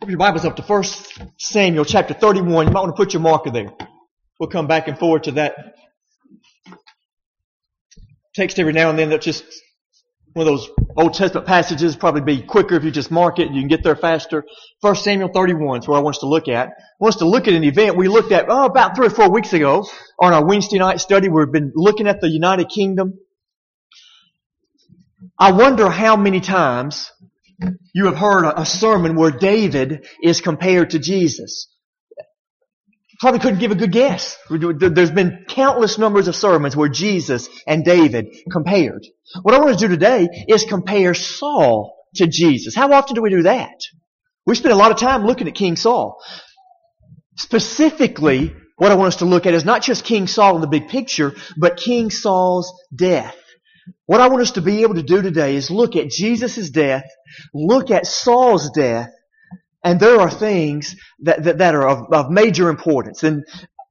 Put your Bibles up to 1 Samuel chapter 31. You might want to put your marker there. We'll come back and forward to that text every now and then. That's just one of those Old Testament passages. Probably be quicker if you just mark it and you can get there faster. 1 Samuel 31 is where I want us to look at. I want us to look at an event we looked at about 3 or 4 weeks ago on our Wednesday night study. We've been looking at the United Kingdom. I wonder how many times you have heard a sermon where David is compared to Jesus. Probably couldn't give a good guess. There's been countless numbers of sermons where Jesus and David compared. What I want to do today is compare Saul to Jesus. How often do we do that? We spend a lot of time looking at King Saul. Specifically, what I want us to look at is not just King Saul in the big picture, but King Saul's death. What I want us to be able to do today is look at Jesus' death, look at Saul's death, and there are things that are of major importance. And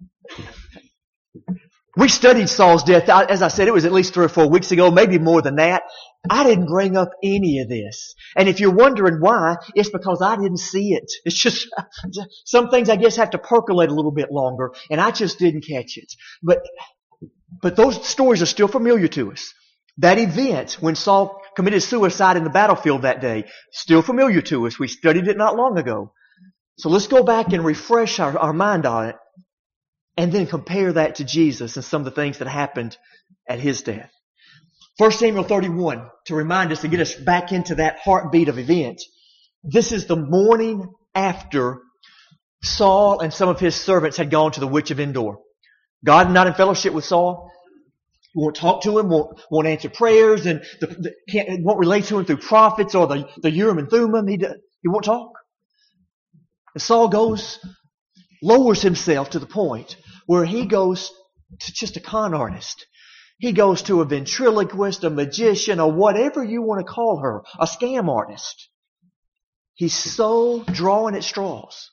we studied Saul's death. As I said, it was at least 3 or 4 weeks ago, maybe more than that. I didn't bring up any of this. And if you're wondering why, it's because I didn't see it. It's just, some things I guess have to percolate a little bit longer, and I just didn't catch it. But those stories are still familiar to us. That event, when Saul committed suicide in the battlefield that day, still familiar to us. We studied it not long ago. So let's go back and refresh our mind on it, and then compare that to Jesus and some of the things that happened at His death. 1 Samuel 31, to remind us, to get us back into that heartbeat of event. This is the morning after Saul and some of his servants had gone to the witch of Endor. God not in fellowship with Saul. Won't talk to him, won't answer prayers, and won't relate to him through prophets or the Urim and Thummim. He won't talk. And Saul lowers himself to the point where he goes to just a con artist. He goes to a ventriloquist, a magician, or whatever you want to call her, a scam artist. He's so drawing at straws.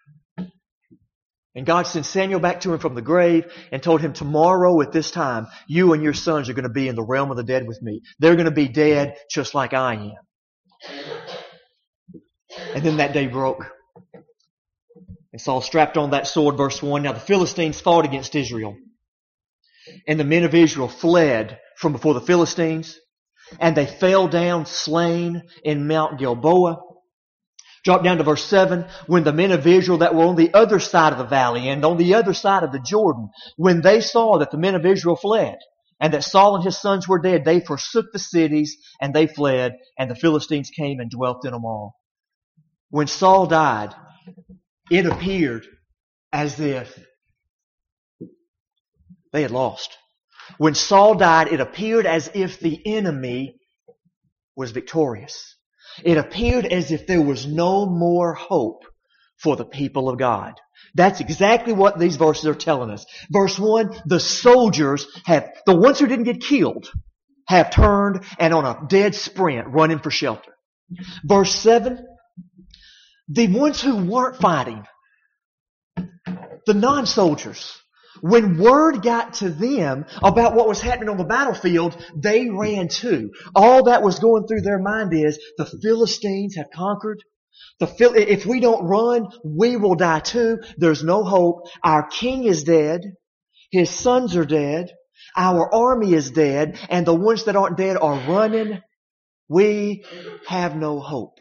And God sent Samuel back to him from the grave and told him, tomorrow at this time, you and your sons are going to be in the realm of the dead with me. They're going to be dead just like I am. And then that day broke. And Saul strapped on that sword, verse 1. Now the Philistines fought against Israel. And the men of Israel fled from before the Philistines. And they fell down slain in Mount Gilboa. Drop down to verse 7. When the men of Israel that were on the other side of the valley and on the other side of the Jordan, when they saw that the men of Israel fled and that Saul and his sons were dead, they forsook the cities and they fled, and the Philistines came and dwelt in them all. When Saul died, it appeared as if they had lost. When Saul died, it appeared as if the enemy was victorious. It appeared as if there was no more hope for the people of God. That's exactly what these verses are telling us. Verse 1, the soldiers the ones who didn't get killed, have turned and on a dead sprint running for shelter. Verse 7, the ones who weren't fighting, the non-soldiers, when word got to them about what was happening on the battlefield, they ran too. All that was going through their mind is, the Philistines have conquered. If we don't run, we will die too. There's no hope. Our king is dead. His sons are dead. Our army is dead. And the ones that aren't dead are running. We have no hope.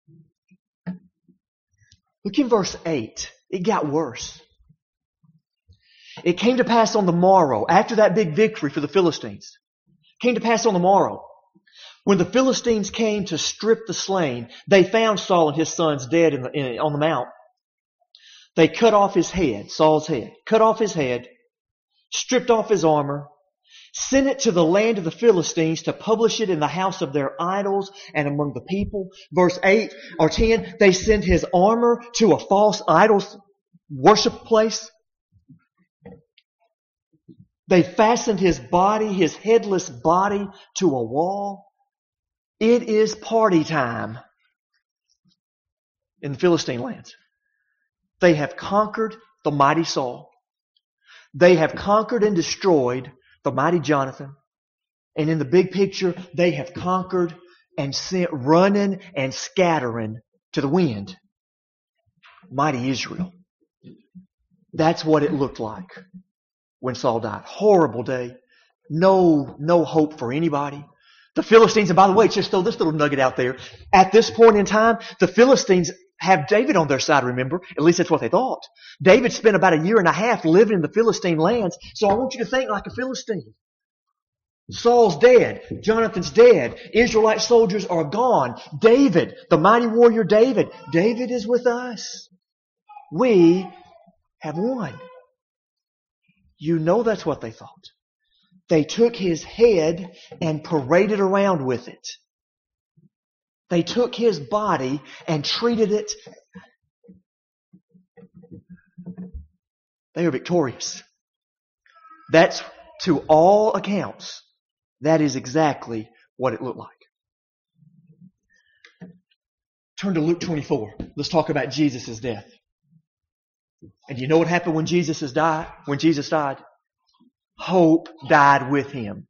Look in verse 8. It got worse. It came to pass on the morrow, after that big victory for the Philistines, came to pass on the morrow, when the Philistines came to strip the slain, they found Saul and his sons dead on the mount. They cut off his head, Saul's head, cut off his head, stripped off his armor, sent it to the land of the Philistines to publish it in the house of their idols and among the people. Verse 8 or 10, they sent his armor to a false idol worship place. They fastened his body, his headless body, to a wall. It is party time in the Philistine lands. They have conquered the mighty Saul. They have conquered and destroyed the mighty Jonathan. And in the big picture, they have conquered and sent running and scattering to the wind. mighty Israel. That's what it looked like when Saul died. Horrible day. No hope for anybody. The Philistines, and by the way, just throw this little nugget out there. At this point in time, the Philistines have David on their side, remember? At least that's what they thought. David spent about 1.5 years living in the Philistine lands, so I want you to think like a Philistine. Saul's dead. Jonathan's dead. Israelite soldiers are gone. David, the mighty warrior David is with us. We have won. You know that's what they thought. They took his head and paraded around with it. They took his body and treated it. They are victorious. That's, to all accounts, that is exactly what it looked like. Turn to Luke 24. Let's talk about Jesus' death. And you know what happened when Jesus died? Hope died with him.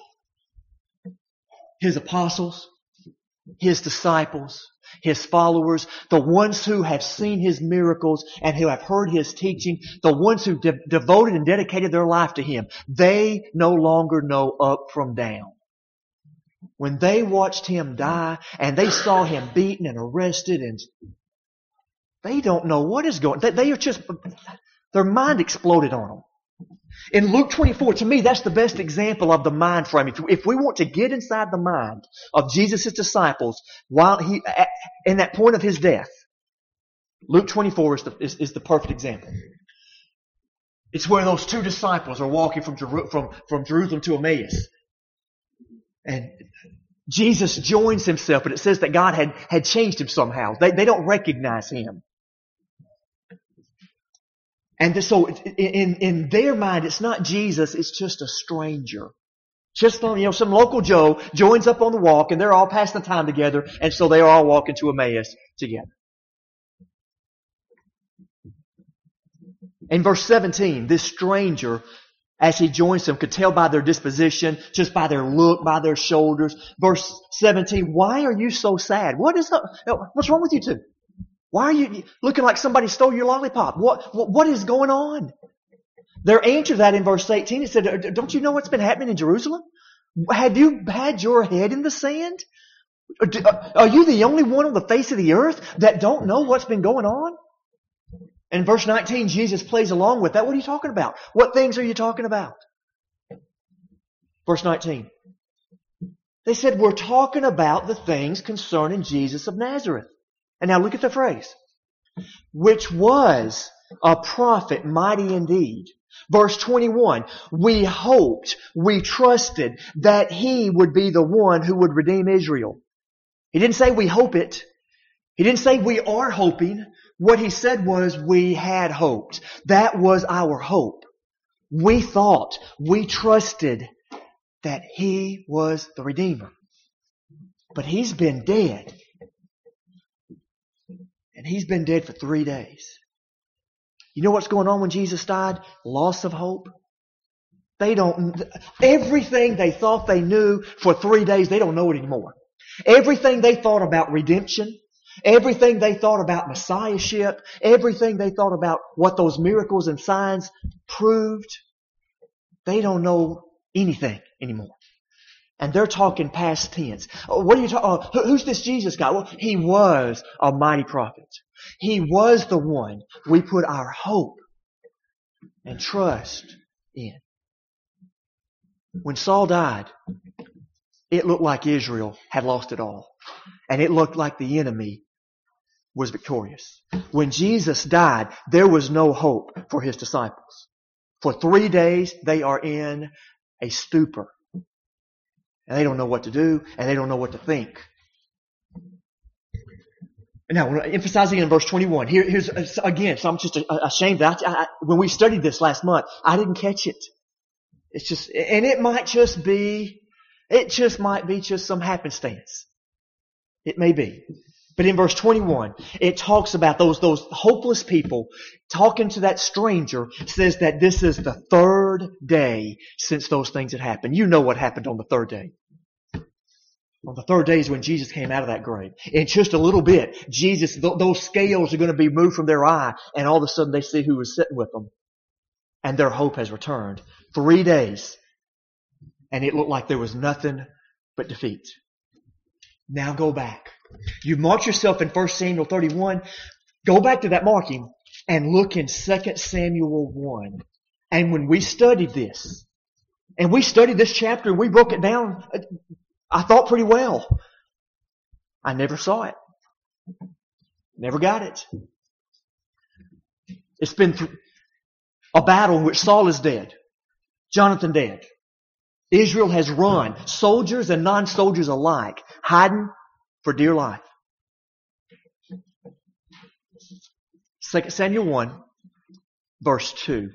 His apostles, his disciples, his followers, the ones who have seen his miracles and who have heard his teaching, the ones who devoted and dedicated their life to him, they no longer know up from down. When they watched him die and they saw him beaten and arrested, and they don't know what is going on. They are just, their mind exploded on them. In Luke 24, to me, that's the best example of the mind frame. If we want to get inside the mind of Jesus' disciples while he, in that point of his death, Luke 24 is the perfect example. It's where those two disciples are walking from Jerusalem to Emmaus. And Jesus joins himself, but it says that God had changed him somehow. They don't recognize him. And so in their mind, it's not Jesus, it's just a stranger. Just some local Joe joins up on the walk and they're all passing the time together, and so they are all walking to Emmaus together. In verse 17, this stranger, as he joins them, could tell by their disposition, just by their look, by their shoulders. Verse 17, why are you so sad? What's wrong with you two? Why are you looking like somebody stole your lollipop? What is going on? Their answer to that in verse 18, it said, don't you know what's been happening in Jerusalem? Have you had your head in the sand? Are you the only one on the face of the earth that don't know what's been going on? In verse 19, Jesus plays along with that. What are you talking about? What things are you talking about? Verse 19. They said, we're talking about the things concerning Jesus of Nazareth. And now look at the phrase. Which was a prophet, mighty indeed. Verse 21. We hoped, we trusted that he would be the one who would redeem Israel. He didn't say we hope it. He didn't say we are hoping. What he said was we had hoped. That was our hope. We thought, we trusted that he was the Redeemer. But he's been dead. And he's been dead for 3 days. You know what's going on when Jesus died? Loss of hope. Everything they thought they knew for 3 days, they don't know it anymore. Everything they thought about redemption, everything they thought about messiahship, everything they thought about what those miracles and signs proved, they don't know anything anymore. And they're talking past tense. What are you talking? Who's this Jesus guy? Well, he was a mighty prophet. He was the one we put our hope and trust in. When Saul died, it looked like Israel had lost it all. And it looked like the enemy was victorious. When Jesus died, there was no hope for his disciples. For 3 days, they are in a stupor. And they don't know what to do, and they don't know what to think. Now, emphasizing in verse 21, here's again, so I'm just ashamed that when we studied this last month, I didn't catch it. It's just, and it might just be some happenstance. It may be. But in verse 21, it talks about those hopeless people talking to that stranger, says that this is the 3rd day since those things had happened. You know what happened on the 3rd day. On the third day is when Jesus came out of that grave. In just a little bit, those scales are going to be moved from their eye, and all of a sudden they see who was sitting with them. And their hope has returned. 3 days. And it looked like there was nothing but defeat. Now go back. You've marked yourself in 1 Samuel 31. Go back to that marking and look in 2 Samuel 1. And when we studied this, and we studied this chapter and we broke it down, I thought pretty well. I never saw it. Never got it. It's been a battle in which Saul is dead. Jonathan dead. Israel has run, soldiers and non-soldiers alike, hiding for dear life. 2 Samuel 1, verse 2.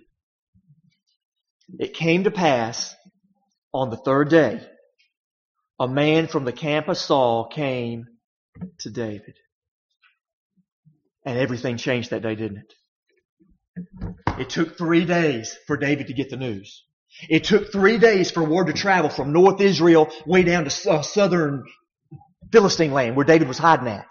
It came to pass on the third day, a man from the camp of Saul came to David. And everything changed that day, didn't it? It took 3 days for David to get the news. It took 3 days for word to travel from North Israel way down to southern Philistine land where David was hiding at.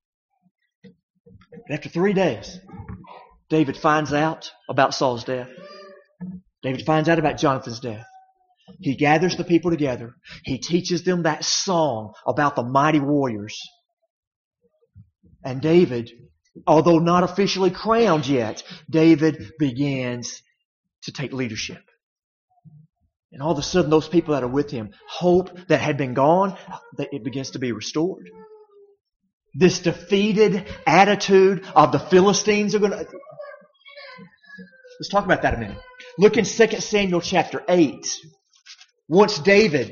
And after 3 days, David finds out about Saul's death. David finds out about Jonathan's death. He gathers the people together. He teaches them that song about the mighty warriors. And David, although not officially crowned yet, David begins to take leadership. And all of a sudden, those people that are with him, hope that had been gone, it begins to be restored. This defeated attitude of the Philistines are going to... Let's talk about that a minute. Look in 2 Samuel chapter 8. Once David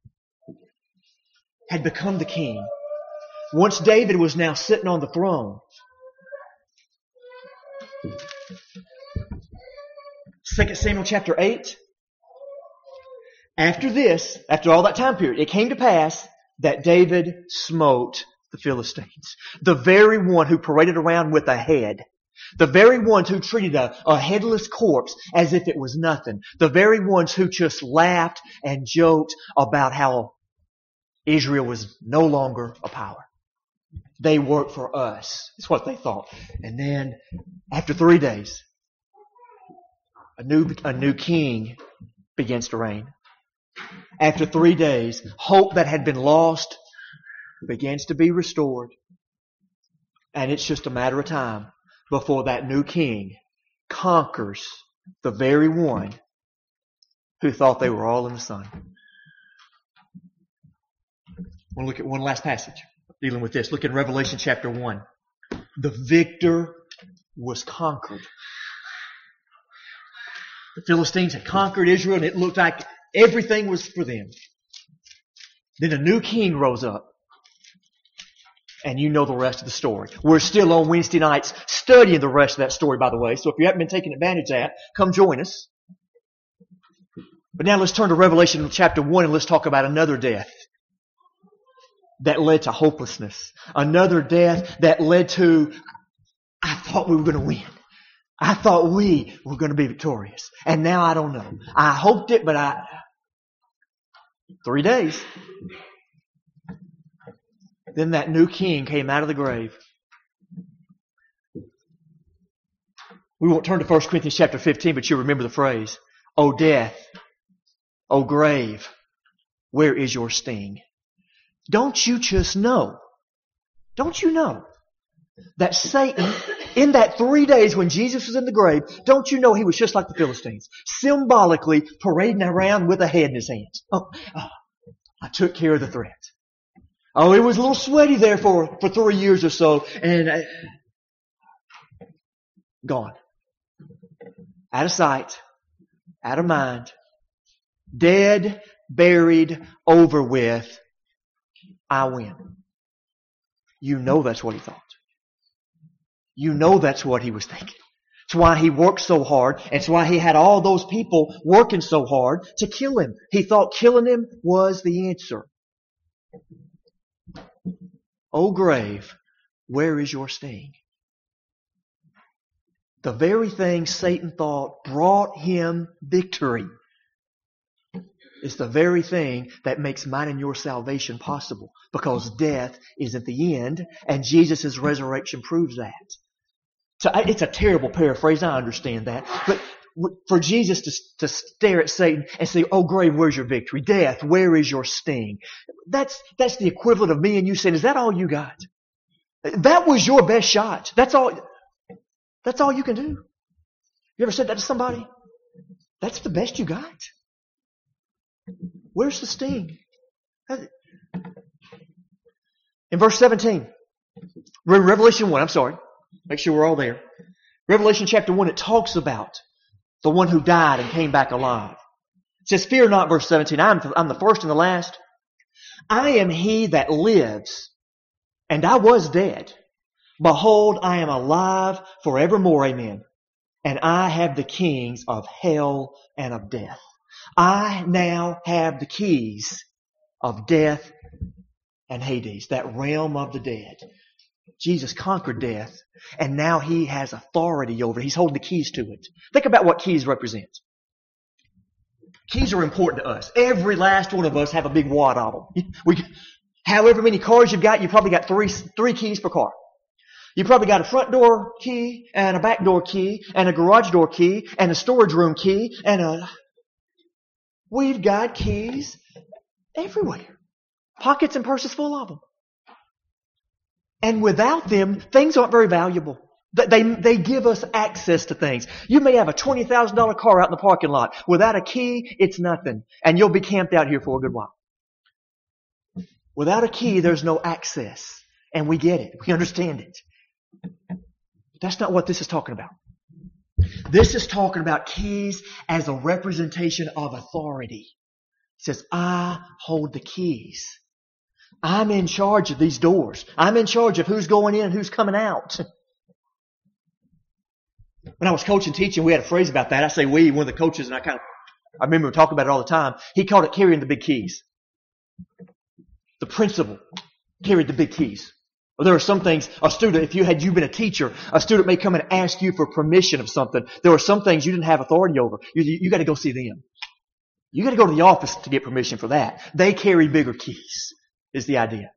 had become the king, once David was now sitting on the throne, 2 Samuel chapter 8, after all that time period, it came to pass that David smote the Philistines. The very one who paraded around with a head. The very ones who treated a headless corpse as if it was nothing. The very ones who just laughed and joked about how Israel was no longer a power. They work for us. That's what they thought. And then, after 3 days, a new king begins to reign. After 3 days, hope that had been lost begins to be restored. And it's just a matter of time before that new king conquers the very one who thought they were all in the sun. We'll look at one last passage dealing with this. Look at Revelation chapter 1. The victor was conquered. The Philistines had conquered Israel and it looked like everything was for them. Then a new king rose up. And you know the rest of the story. We're still on Wednesday nights studying the rest of that story, by the way. So if you haven't been taking advantage of that, come join us. But now let's turn to Revelation chapter 1 and let's talk about another death that led to hopelessness. Another death that led to, I thought we were going to win. I thought we were going to be victorious. And now I don't know. I hoped it, but 3 days. Then that new king came out of the grave. We won't turn to 1 Corinthians chapter 15, but you'll remember the phrase, O death, O grave, where is your sting? Don't you just know? Don't you know that Satan, in that 3 days when Jesus was in the grave, don't you know he was just like the Philistines, symbolically parading around with a head in his hands? I took care of the threat. Oh, it was a little sweaty there for 3 years or so, and gone. Out of sight, out of mind, dead, buried, over with. I win. You know that's what he thought. You know that's what he was thinking. It's why he worked so hard. It's why he had all those people working so hard to kill him. He thought killing him was the answer. O grave, where is your sting? The very thing Satan thought brought him victory It's the very thing that makes mine and your salvation possible, because death isn't the end, and Jesus' resurrection proves that. So it's a terrible paraphrase, I understand that, but for Jesus to stare at Satan and say, "Oh grave, where's your victory? Death, where is your sting?" That's the equivalent of me and you saying, "Is that all you got? That was your best shot. That's all you can do." You ever said that to somebody? That's the best you got? Where's the sting? In verse 17, Revelation 1, I'm sorry. Make sure we're all there. Revelation chapter 1, it talks about the one who died and came back alive. It says, "Fear not," verse 17, I'm the first and the last. "I am he that lives, and I was dead. Behold, I am alive forevermore, amen. And I have the keys of hell and of death." I now have the keys of death and Hades, that realm of the dead. Jesus conquered death, and now He has authority over it. He's holding the keys to it. Think about what keys represent. Keys are important to us. Every last one of us have a big wad of them. However many cars you've got, you probably got three keys per car. You probably got a front door key, and a back door key, and a garage door key, and a storage room key, we've got keys everywhere. Pockets and purses full of them. And without them, things aren't very valuable. They give us access to things. You may have a $20,000 car out in the parking lot. Without a key, it's nothing. And you'll be camped out here for a good while. Without a key, there's no access. And we get it. We understand it. But that's not what this is talking about. This is talking about keys as a representation of authority. It says, I hold the keys. I'm in charge of these doors. I'm in charge of who's going in and who's coming out. When I was coaching teaching, we had a phrase about that. I say we, one of the coaches, and I remember talking about it all the time. He called it carrying the big keys. The principal carried the big keys. Well, there are some things, a student, if you've been a teacher, a student may come and ask you for permission of something. There are some things you didn't have authority over. You got to go see them. You got to go to the office to get permission for that. They carry bigger keys, is the idea.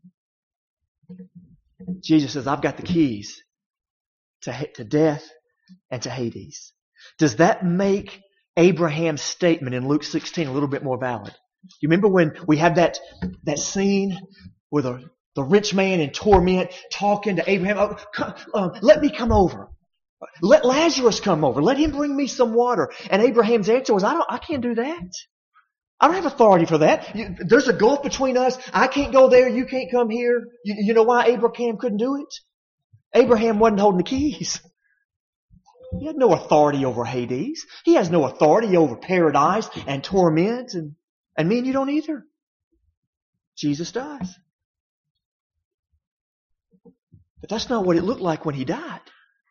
Jesus says, I've got the keys to death and to Hades. Does that make Abraham's statement in Luke 16 a little bit more valid? You remember when we had that scene where the rich man in torment talking to Abraham, let me come over. Let Lazarus come over. Let him bring me some water. And Abraham's answer was, I can't do that. I don't have authority for that. There's a gulf between us. I can't go there. You can't come here. You know why Abraham couldn't do it? Abraham wasn't holding the keys. He had no authority over Hades. He has no authority over paradise and torment. And me and you don't either. Jesus does. But that's not what it looked like when He died.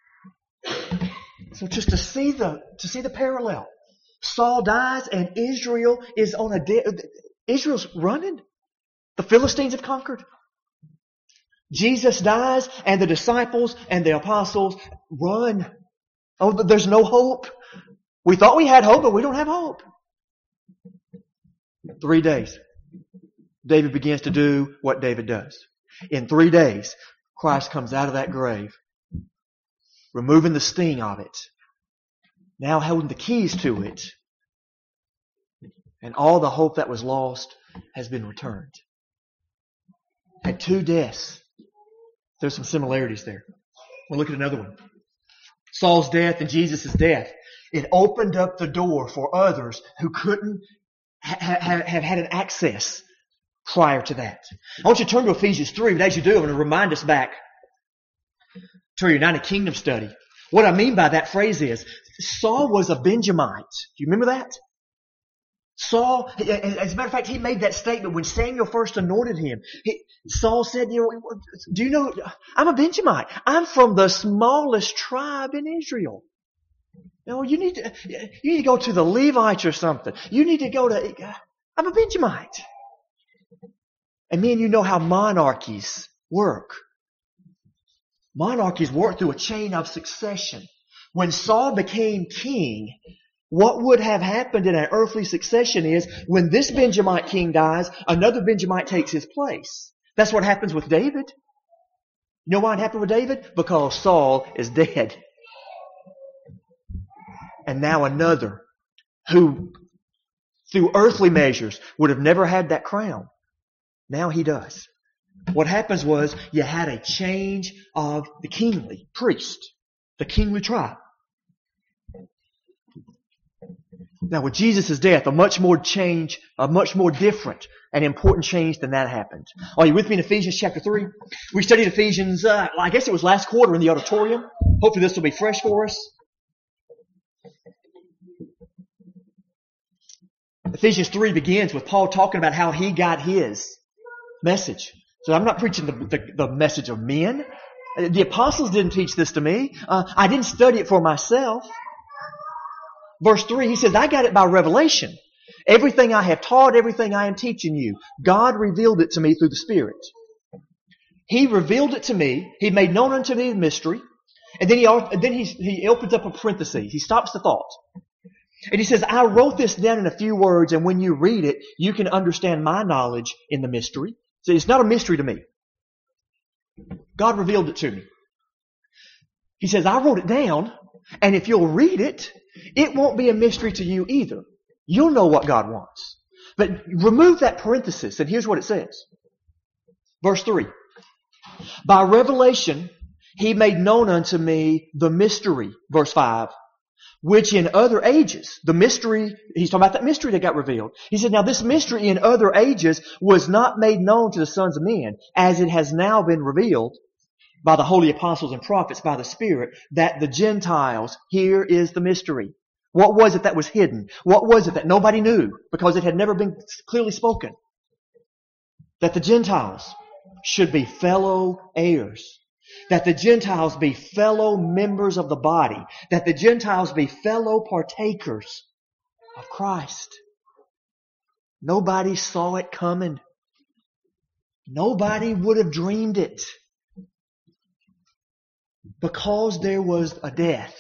So just to see the parallel. Saul dies and Israel is on Israel's running. The Philistines have conquered. Jesus dies and the disciples and the apostles run. Oh, there's no hope. We thought we had hope, but we don't have hope. 3 days. David begins to do what David does. In 3 days, Christ comes out of that grave, removing the sting of it, now holding the keys to it, and all the hope that was lost has been returned. At 2 deaths, there's some similarities there. We'll look at another one. Saul's death and Jesus' death. It opened up the door for others who couldn't have had an access prior to that. I want you to turn to Ephesians 3, but as you do, I'm going to remind us back to our United Kingdom study. What I mean by that phrase is, Saul was a Benjamite. Do you remember that? Saul, as a matter of fact, he made that statement when Samuel first anointed him. Saul said, do you know, I'm a Benjamite. I'm from the smallest tribe in Israel. You need to go to the Levites or something. You need to go to, I'm a Benjamite. And me and you know how monarchies work. Monarchies work through a chain of succession. When Saul became king, What would have happened in an earthly succession is when this Benjamite king dies, another Benjamite takes his place. That's what happens with David. You know why it happened with David? Because Saul is dead. And now another who, through earthly measures, would have never had that crown. Now he does. What happens was you had a change of the kingly priest, the kingly tribe. Now with Jesus' death, a much more different and important change than that happened. Are you with me in Ephesians chapter 3? We studied Ephesians, I guess it was last quarter in the auditorium. Hopefully this will be fresh for us. Ephesians 3 begins with Paul talking about how he got his message. So I'm not preaching the message of men. The apostles didn't teach this to me. I didn't study it for myself. Verse 3, he says, I got it by revelation. Everything I have taught, everything I am teaching you, God revealed it to me through the Spirit. He revealed it to me. He made known unto me the mystery. And then he opens up a parenthesis. He stops the thought. And he says, I wrote this down in a few words, and when you read it, you can understand my knowledge in the mystery. So it's not a mystery to me. God revealed it to me. He says, I wrote it down, and if you'll read it, it won't be a mystery to you either. You'll know what God wants. But remove that parenthesis, and here's what it says. Verse 3. By revelation, he made known unto me the mystery, verse 5, which in other ages, the mystery, he's talking about that mystery that got revealed. He said, now this mystery in other ages was not made known to the sons of men, as it has now been revealed by the holy apostles and prophets, by the Spirit, that the Gentiles, here is the mystery. What was it that was hidden? What was it that nobody knew because it had never been clearly spoken? That the Gentiles should be fellow heirs. That the Gentiles be fellow members of the body. That the Gentiles be fellow partakers of Christ. Nobody saw it coming. Nobody would have dreamed it. Because there was a death,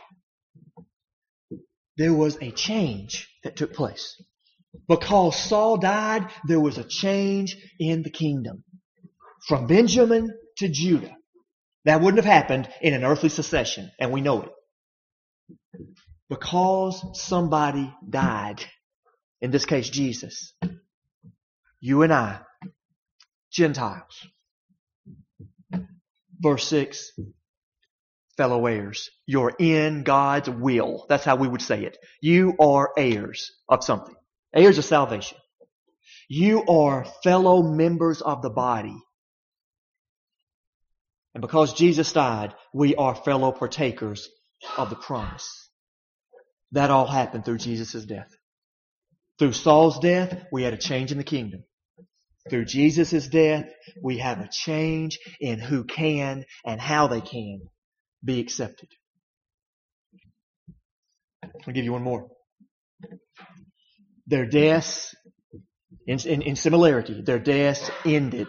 there was a change that took place. Because Saul died, there was a change in the kingdom. From Benjamin to Judah. That wouldn't have happened in an earthly succession, and we know it. Because somebody died, in this case Jesus, you and I, Gentiles. Verse 6, fellow heirs. You're in God's will. That's how we would say it. You are heirs of something. Heirs of salvation. You are fellow members of the body. And because Jesus died, we are fellow partakers of the promise. That all happened through Jesus' death. Through Saul's death, we had a change in the kingdom. Through Jesus' death, we have a change in who can and how they can be accepted. I'll give you one more. Their deaths, in similarity, their deaths ended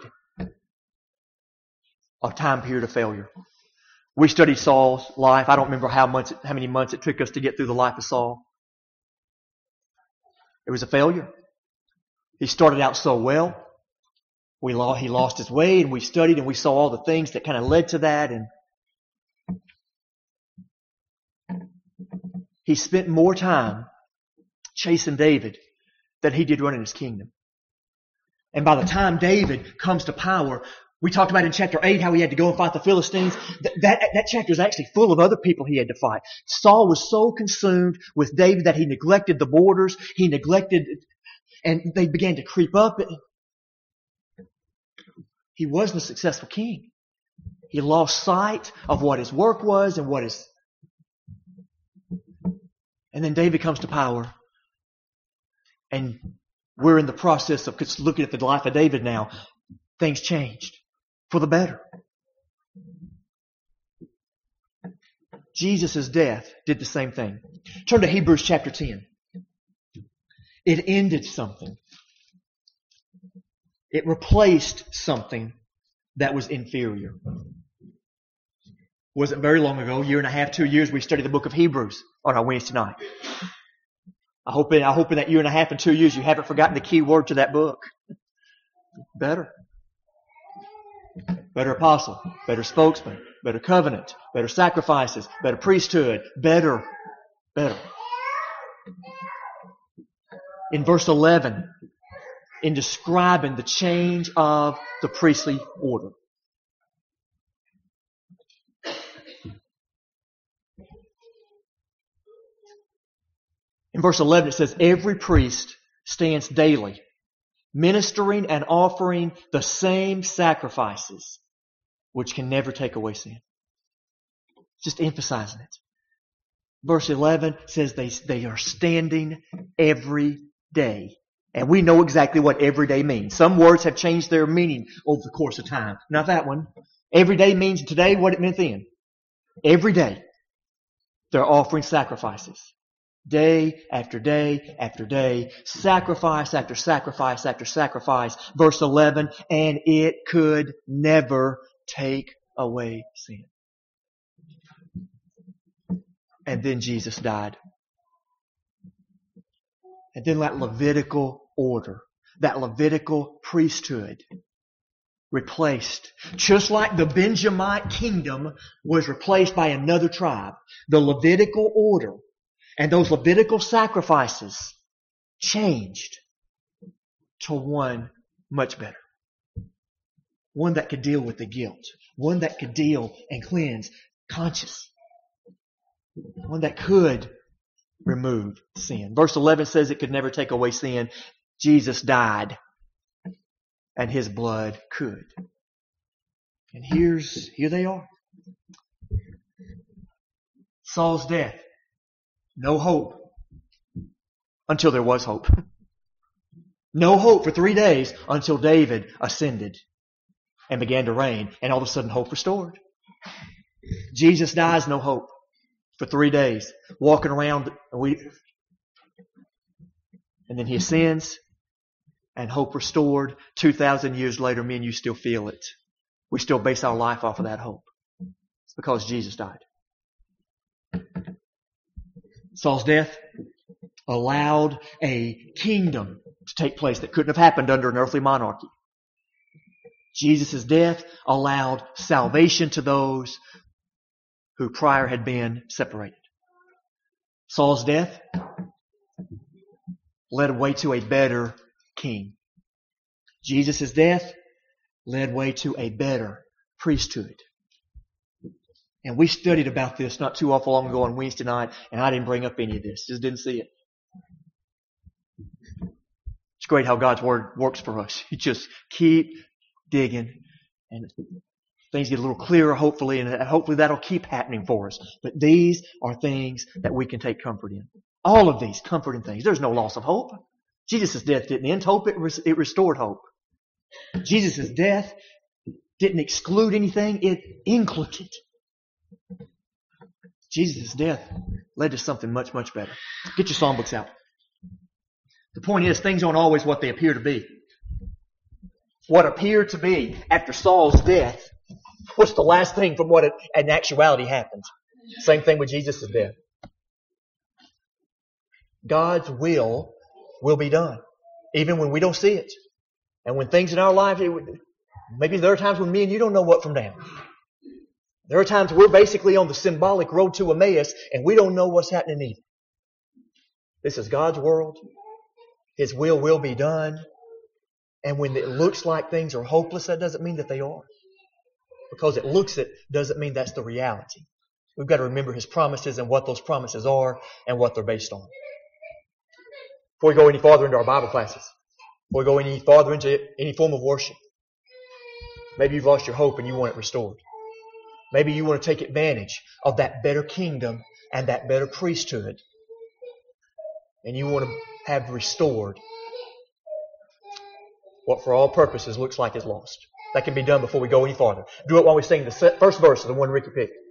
a time period of failure. We studied Saul's life. I don't remember how many months it took us to get through the life of Saul. It was a failure. He started out so well. He lost his way, and we studied and we saw all the things that kind of led to that. And he spent more time chasing David than he did running his kingdom. And by the time David comes to power, we talked about in chapter 8 how he had to go and fight the Philistines. That chapter is actually full of other people he had to fight. Saul was so consumed with David that he neglected the borders. And they began to creep up. He wasn't a successful king. He lost sight of what his work was and and then David comes to power. And we're in the process of looking at the life of David now. Things changed for the better. Jesus' death did the same thing. Turn to Hebrews chapter 10. It ended something. It replaced something that was inferior. Wasn't very long ago, 1.5 years, 2 years, we studied the book of Hebrews on our Wednesday night. I hope in that year and a half and 2 years you haven't forgotten the key word to that book. Better. Better apostle, better spokesman, better covenant, better sacrifices, better priesthood, better. In verse 11, in describing the change of the priestly order. In verse 11 it says, every priest stands daily, ministering and offering the same sacrifices, which can never take away sin. Just emphasizing it. Verse 11 says they are standing every day. And we know exactly what every day means. Some words have changed their meaning over the course of time. Not that one. Every day means today what it meant then. Every day they're offering sacrifices. Day after day after day, sacrifice after sacrifice after sacrifice. Verse 11, and it could never take away sin. And then Jesus died. And then that Levitical order, that Levitical priesthood replaced. Just like the Benjamite kingdom was replaced by another tribe, the Levitical order and those Levitical sacrifices changed to one much better. One that could deal with the guilt. One that could deal and cleanse conscience. One that could remove sin. Verse 11 says it could never take away sin. Jesus died, and His blood could. And here they are. Saul's death. No hope until there was hope. No hope for 3 days until David ascended and began to reign, and all of a sudden hope restored. Jesus dies, no hope for 3 days, walking around, and then He ascends, and hope restored. 2,000 years later, me and you still feel it. We still base our life off of that hope. It's because Jesus died. Saul's death allowed a kingdom to take place that couldn't have happened under an earthly monarchy. Jesus' death allowed salvation to those who prior had been separated. Saul's death led way to a better king. Jesus' death led way to a better priesthood. And we studied about this not too awful long ago on Wednesday night, and I didn't bring up any of this. Just didn't see it. It's great how God's Word works for us. You just keep digging, and things get a little clearer, hopefully, and hopefully that'll keep happening for us. But these are things that we can take comfort in. All of these comforting things. There's no loss of hope. Jesus' death didn't end hope, it restored hope. Jesus' death didn't exclude anything, it included. Jesus' death led to something much, much better. Get your songbooks out. The point is, things aren't always what they appear to be. What appeared to be after Saul's death was the last thing from what in actuality happened. Same thing with Jesus' death. God's will be done, even when we don't see it. And when things in our life, maybe there are times when me and you don't know what from down. There are times we're basically on the symbolic road to Emmaus and we don't know what's happening either. This is God's world. His will be done. And when it looks like things are hopeless, that doesn't mean that they are. Because it looks it doesn't mean that's the reality. We've got to remember His promises and what those promises are and what they're based on. Before we go any farther into our Bible classes, before we go any farther into any form of worship, maybe you've lost your hope and you want it restored. Maybe you want to take advantage of that better kingdom and that better priesthood. And you want to have restored what for all purposes looks like is lost. That can be done before we go any farther. Do it while we sing the first verse of the one Ricky picked.